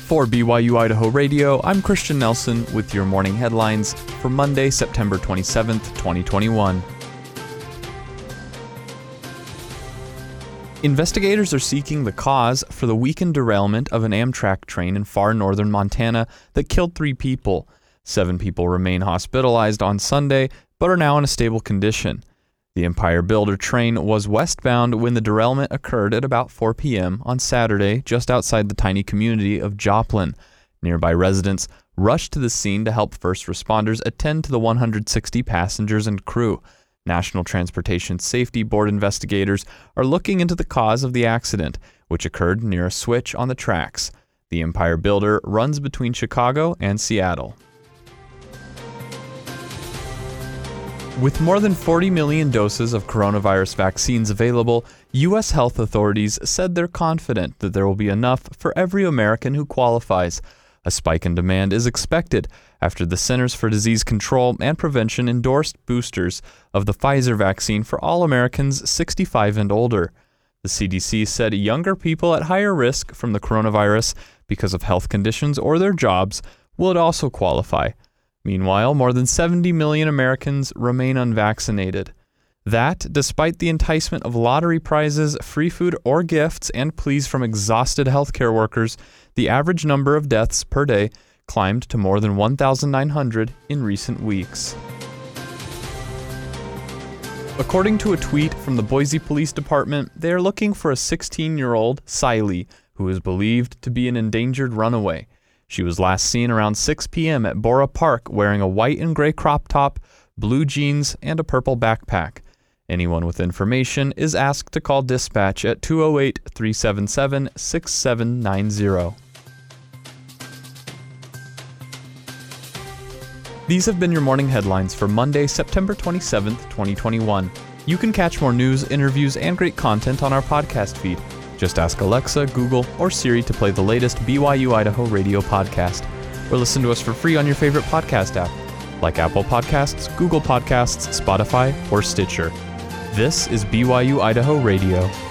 For BYU Idaho Radio, I'm Christian Nelson with your morning headlines for Monday, September 27th, 2021. Investigators are seeking the cause for the weekend derailment of an Amtrak train in far northern Montana that killed 3 people. 7 people remain hospitalized on Sunday, but are now in a stable condition. The Empire Builder train was westbound when the derailment occurred at about 4 p.m. on Saturday, just outside the tiny community of Joplin. Nearby residents rushed to the scene to help first responders attend to the 160 passengers and crew. National Transportation Safety Board investigators are looking into the cause of the accident, which occurred near a switch on the tracks. The Empire Builder runs between Chicago and Seattle. With more than 40 million doses of coronavirus vaccines available, U.S. health authorities said they're confident that there will be enough for every American who qualifies. A spike in demand is expected after the Centers for Disease Control and Prevention endorsed boosters of the Pfizer vaccine for all Americans 65 and older. The CDC said younger people at higher risk from the coronavirus because of health conditions or their jobs would also qualify. Meanwhile, more than 70 million Americans remain unvaccinated. That, despite the enticement of lottery prizes, free food or gifts, and pleas from exhausted healthcare workers, the average number of deaths per day climbed to more than 1,900 in recent weeks. According to a tweet from the Boise Police Department, they are looking for a 16-year-old, Siley, who is believed to be an endangered runaway. She was last seen around 6 p.m. at Bora Park wearing a white and gray crop top, blue jeans, and a purple backpack. Anyone with information is asked to call dispatch at 208-377-6790. These have been your morning headlines for Monday, September 27th, 2021. You can catch more news, interviews, and great content on our podcast feed. Just ask Alexa, Google, or Siri to play the latest BYU Idaho radio podcast, or listen to us for free on your favorite podcast app, like Apple Podcasts, Google Podcasts, Spotify, or Stitcher. This is BYU Idaho Radio.